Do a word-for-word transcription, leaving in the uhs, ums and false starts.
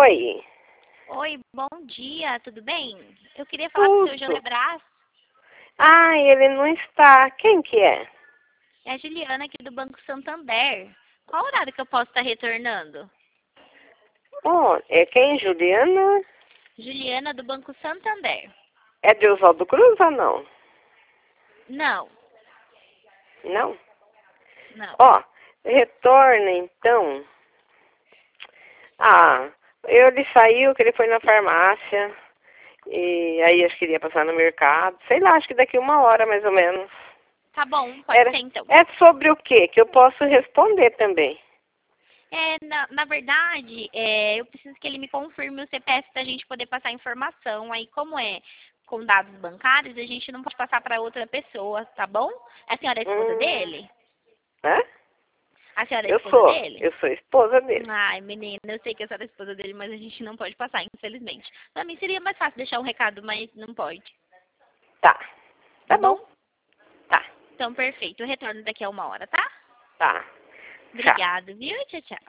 Oi. Oi, bom dia, tudo bem? Eu queria falar com o seu Tudo. Gelebras. Ah, ele não está. Quem que é? É a Juliana aqui do Banco Santander. Qual horário que eu posso estar retornando? Oh, é quem, Juliana? Juliana do Banco Santander. É de Oswaldo Cruz ou não? Não, Não? não. Ó, retorna então. Ah, ele saiu, que ele foi na farmácia. E aí acho que ele ia passar no mercado. Sei lá, acho que daqui uma hora mais ou menos. Tá bom, pode Era, ser então. é sobre o quê? Que eu posso responder também. É, na, na verdade, é, eu preciso que ele me confirme o C P F para a gente poder passar a informação. Aí, como é com dados bancários, a gente não pode passar para outra pessoa, tá bom? A senhora é a esposa Hum, dele? hã? A senhora é a Eu esposa sou. dele? Eu sou esposa dele. Ai, menina, eu sei que eu sou a esposa dele, mas a gente não pode passar, infelizmente. Pra mim seria mais fácil deixar um recado, mas não pode. Tá. Tá Tá bom. bom? Tá. Então, perfeito. Eu retorno daqui a uma hora, tá? Tá. Tchau. Obrigada, viu? Tchau, tchau.